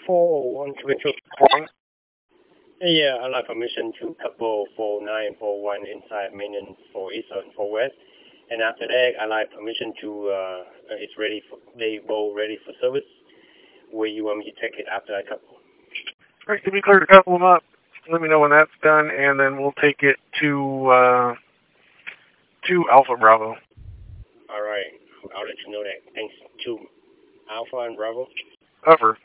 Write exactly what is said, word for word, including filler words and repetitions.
four one Control. One. Yeah, I'd like permission to couple four nine four one inside maintenance for east and for west. And after that, I'd like permission to, uh, it's ready for, they both ready for service. Where you want me to take it after I couple? All right, can we clear the couple them up? Let me know when that's done, and then we'll take it to, uh, to Alpha Bravo. All right, I'll let you know that. Thanks to Alpha and Bravo. Over.